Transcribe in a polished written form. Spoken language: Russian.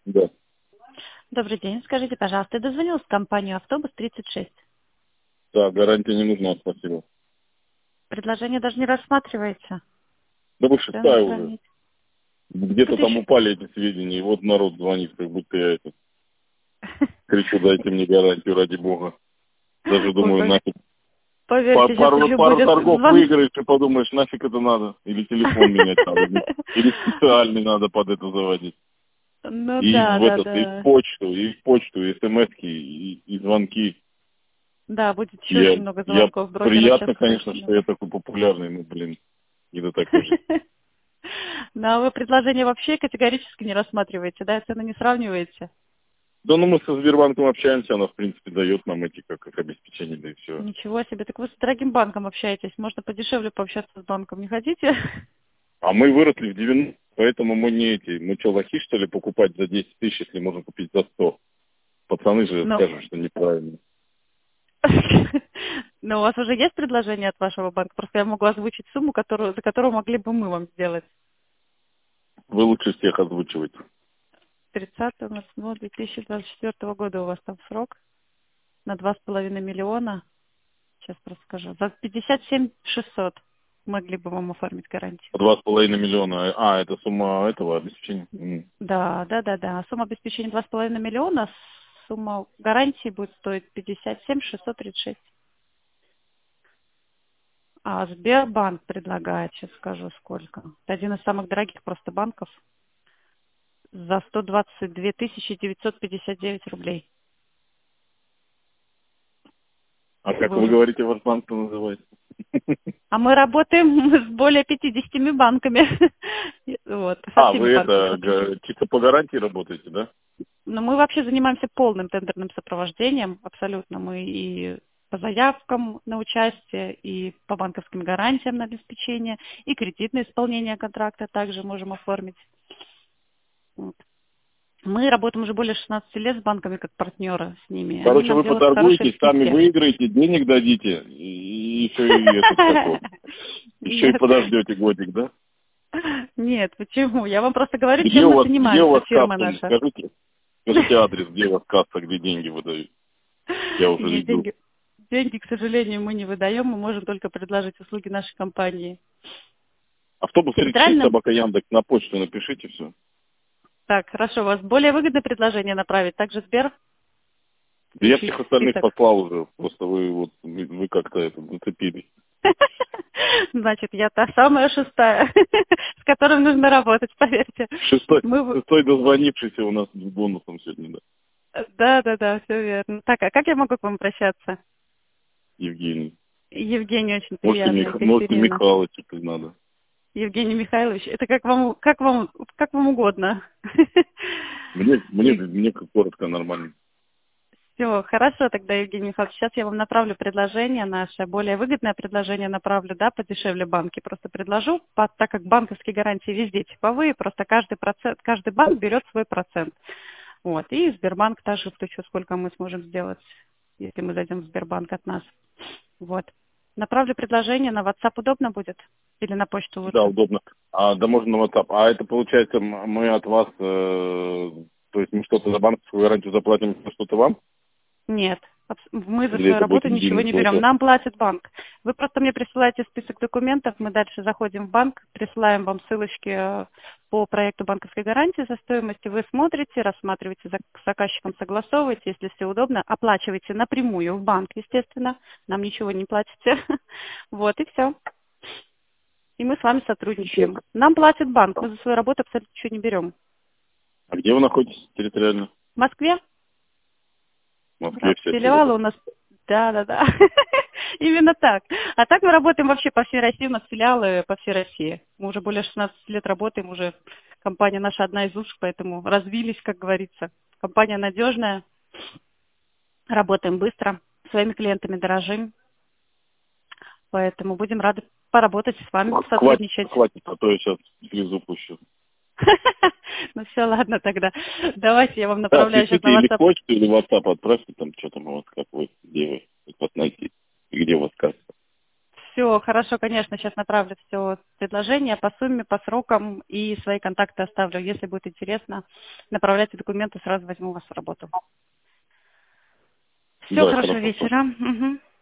Да. Добрый день. Скажите, пожалуйста, я дозвонилась в компанию «Автобус 36». Да, гарантия не нужна, спасибо. Предложение даже не рассматриваете? Да вы Цену шестая уже. сравнить. Где-то Тут там еще... упали эти сведения, и вот народ звонит, как будто я это кричу, дайте мне гарантию, ради бога. Даже Ой, думаю, нафиг. поверьте, сейчас еще Пару будет торгов звон. выиграешь и подумаешь, нафиг это надо. Или телефон менять надо. Или специальный надо под это заводить. Ну И да, в да, этот, да. и в почту, и смс-ки, и звонки. Да, будет еще очень много Я звонков. Брокеров сейчас приятно, конечно, очень что я много. такой популярный, ну, блин, не до такой же. Ну, а вы предложение вообще категорически не рассматриваете, да? Цены не сравниваете? Да, ну мы со Сбербанком общаемся, она, в принципе, дает нам эти, как их обеспечение, да и все. Ничего себе. Так вы с дорогим банком общаетесь. Можно подешевле пообщаться с банком. Не хотите? А мы выросли в 90, поэтому мы не эти, мы что, лохи, что ли, покупать за 10 тысяч, если можно купить за 100? Пацаны же Ну, скажут, что неправильно. но у вас уже есть предложение от вашего банка? Просто я могу озвучить сумму, за которую могли бы мы вам сделать. Вы лучше всех озвучиваете. 30.08.2024 года у вас там срок на 2,5 миллиона. Сейчас просто скажу. За 57 600 могли бы вам оформить гарантию. 2,5 миллиона. А, это сумма этого обеспечения. Да, да, да, да. Сумма обеспечения 2,5 миллиона. Сумма гарантии будет стоить 57 636. А Сбербанк предлагает, сейчас скажу сколько. Это один из самых дорогих просто банков. За 122 959 рублей. А как Вы вы уже... говорите, ваш банк называется? А мы работаем с более 50 банками. Вот, со А, всеми вы банками это, сотрудничаем. чисто по гарантии работаете, да? Но мы вообще занимаемся полным тендерным сопровождением. Абсолютно. Мы и по заявкам на участие, и по банковским гарантиям на обеспечение, и кредитное исполнение контракта также можем оформить. Вот. Мы работаем уже более 16 лет с банками как партнеры с ними. Они Короче, нам вы делают хорошие поторгуетесь, сами скидки. выиграете, денег дадите, и еще и этот какой. Еще и Нет. подождете годик, да? Нет, почему? Я вам просто говорю, Где чем у мы вас, где у занимаемся, вас фирма касса? наша. Скажите адрес, где у вас касса, где деньги выдают. Я уже Нет, иду. деньги, к сожалению, мы не выдаем, мы можем только предложить услуги нашей компании. Автобус 36, Территориально? собака Яндекс, на почту напишите все. Так, хорошо, у вас более выгодное предложение направить. Также Сбер? Да я Включить всех в остальных список. послал уже, просто вы как-то это зацепились. Значит, я та самая шестая, с которой нужно работать, поверьте. Мы... Шестой дозвонившийся у нас с бонусом сегодня, да, Да, да, да, все верно. Так, а как я могу к вам обращаться? Евгений. Евгений, очень Можете, приятно, можете Екатерина. Михайлович, если надо. Евгений Михайлович, это как вам угодно. Мне как коротко, нормально. Все, хорошо тогда, Евгений Михайлович. Сейчас я вам направлю предложение наше, более выгодное предложение направлю, да, подешевле банки. Просто предложу, так как банковские гарантии везде типовые, просто каждый банк берет свой процент. Вот. И Сбербанк также включу, сколько мы сможем сделать, если мы зайдем в Сбербанк от нас. Вот. Направлю предложение, на WhatsApp удобно будет? Или на почту Да, лучше? удобно. Да можно на WhatsApp. А это получается, мы от вас, то есть мы что-то за банковскую гарантию заплатим, что-то вам? Нет, мы за Или свою это будет работу ничего единый не берем. платеж? Нам платит банк. Вы просто мне присылаете список документов, мы дальше заходим в банк, присылаем вам ссылочки по проекту банковской гарантии со стоимостью. Вы смотрите, рассматриваете, с заказчиком согласовываете, если все удобно, оплачиваете напрямую в банк, естественно. Нам ничего не платите. Вот и все. И мы с вами сотрудничаем. Нам платит банк, мы за свою работу абсолютно ничего не берем. А где вы находитесь территориально? В Москве В Москве все филиалы у нас, да. Именно так. А так мы работаем вообще по всей России, у нас филиалы по всей России. Мы уже более 16 лет работаем, уже компания наша одна из лучших, поэтому развились, как говорится. Компания надежная, работаем быстро, своими клиентами дорожим, поэтому будем рады поработать с вами, сотрудничать. Хватит, а то я сейчас слезу пущу. Ну все, ладно тогда. Давайте я вам Да, направляю сейчас пишите на или WhatsApp. почту, или WhatsApp отправьте, там, что там у вас, как вы, где вы, как вас найти, и где у вас касса. Все, хорошо, конечно, сейчас направлю все предложение по сумме, по срокам и свои контакты оставлю. Если будет интересно, направляйте документы, сразу возьму вас в работу. Все, Да, хорошего хорошо. вечера. Мгм.